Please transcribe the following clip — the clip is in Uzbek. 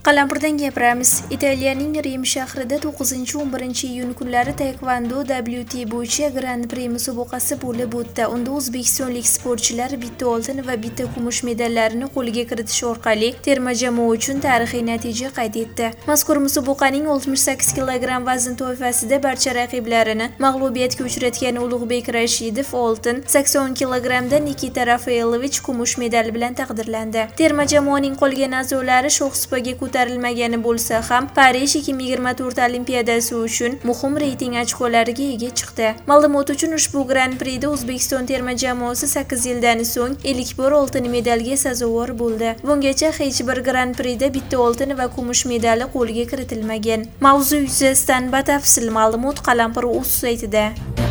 Qalampirdan gapiramiz. Italiyaning Rim shahrida 9-11 kunlari taekvondo WT bo'yicha Grand Prix musobaqasi bo'lib o'tdi. Unda o'zbekistonlik sportchilar bitta oltin va bitta kumush medallarini qo'lga kiritish orqali terma jamoa uchun tarixiy natija qayd etdi. Mazkur musobaqaning 68 kg vazn toifasida barcha raqiblarini mag'lubiyatga uchratgan Ulug'bek Rashidov oltin, 80 kg da Nikita Rafaelovich kumush medal bilan taqdirlandi. Terma jamoaning qolgan a'zolari shohsupaga ko'tarilmagani bo'lsa ham Parij 2024 Olimpiadasi uchun muhim reyting ochkolariga ega chiqdi. Ma'lumot uchun ushbu Grand Prixda O'zbekiston terma jamoasi 8 yildan so'ng ilk bor oltin medalga sazovor bo'ldi. Bungacha hech bir Grand Prixda bitta oltin va kumush medali qo'lga kiritilmagan. Mavzu yuzasidan batafsil ma'lumot Qalampir.uz saytida.